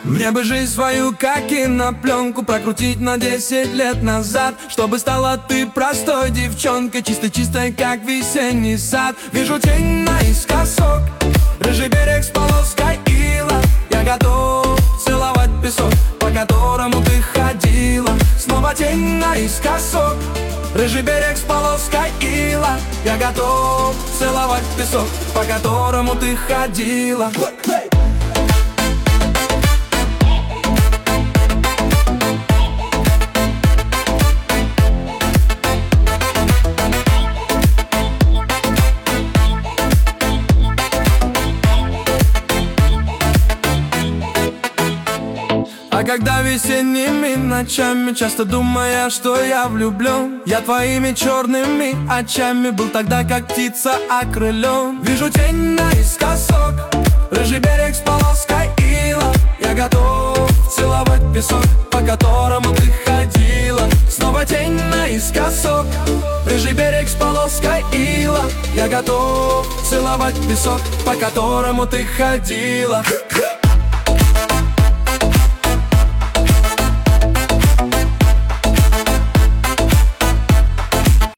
Мне бы жизнь свою, как кинопленку, прокрутить на 10 лет назад, чтобы стала ты простой девчонкой, чистой-чистой, как весенний сад. Вижу тень наискосок, рыжий берег с полоской ила. Я готов целовать песок, по которому ты ходила. Снова тень наискосок, рыжий берег с полоской ила. Я готов целовать песок, по которому ты ходила. А когда весенними ночами, часто думая, что я влюблен, я твоими черными очами был тогда, как птица окрылен. Вижу тень наискосок, рыжий берег с полоской ила. Я готов целовать песок, по которому ты ходила. Снова тень наискосок, рыжий берег с полоской ила. Я готов целовать песок, по которому ты ходила.